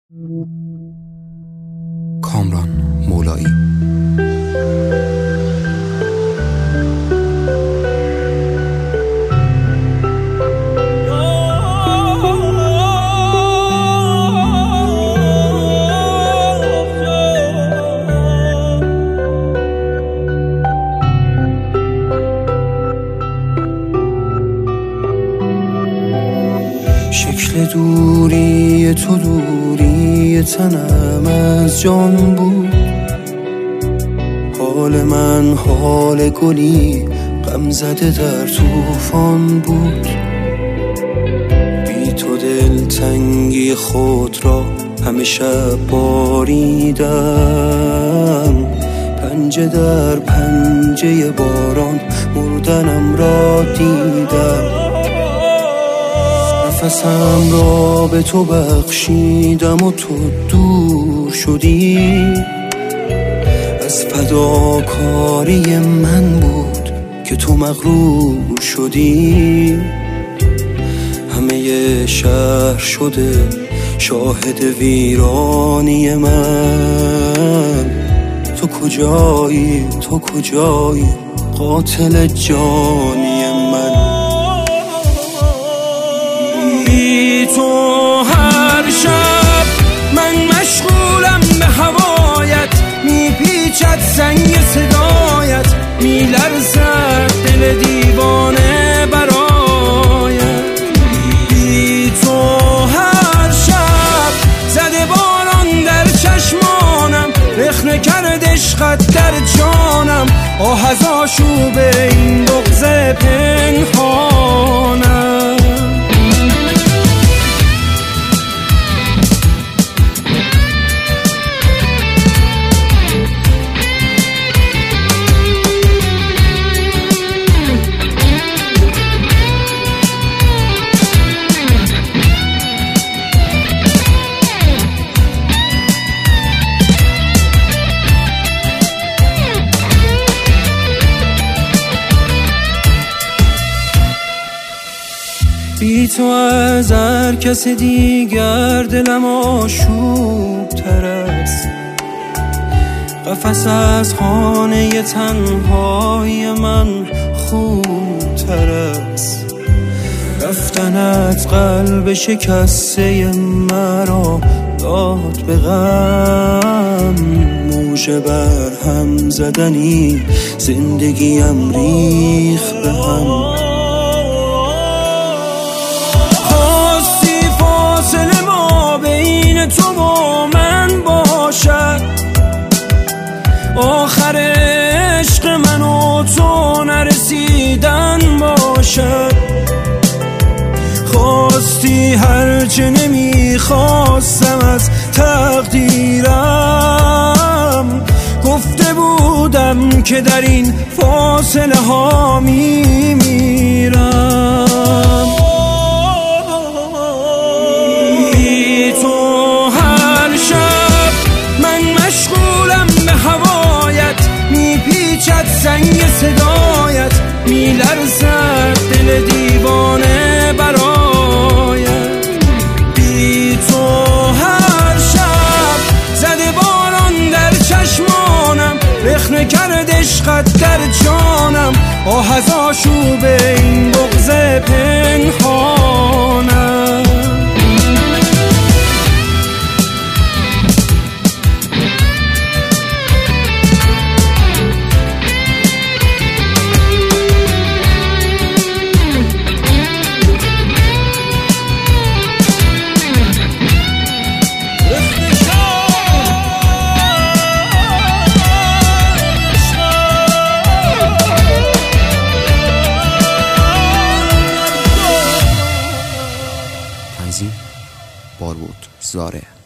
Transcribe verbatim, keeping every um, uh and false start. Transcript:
کامران مولایی. شکل دوری تو دوری تنم از جان بود، حال من حال گلی غم زده در طوفان بود. بی تو دلتنگی خود را همه شب باریدم، پنجه در پنجه باران مردنم را دیدم. نفسم را به تو بخشیدم و تو دور شدی، از فداکاری من بود که تو مغرور شدی. همه شهر شده شاهد ویرانی من، تو کجایی تو کجایی قاتل جانی من. بی تو هر شب من مشغولم به هوایت، میپیچد سنگ صدایت، میلرزد دل دیوانه برایت. بی تو هر شب زده باران در چشمانم، رخنه کرد عشقت در جانم، آه از آشوب این بغض پنهانم. بی تو از هر کس دیگر دلم آشوب تر است، قفس از خانه تنهای من خوب تر است. رفتنت قلب شکسته مرا داد به غم، موج بر هم زدنی زندگیم ریخت به هم. تو با من باشد، آخر عشق من و تو نرسیدن باشد. خواستی هرچه نمیخواستم از تقدیرم، گفته بودم که در این فاصله ها میمیرم. سنگ صدایت میلرزد دل دیوانه برایت. بی تو هر شب زده باران در چشمانم، رخنه کرد عشقت در جانم، آه از آشوب این بغض پنهانم. تنظیم بارود زاره.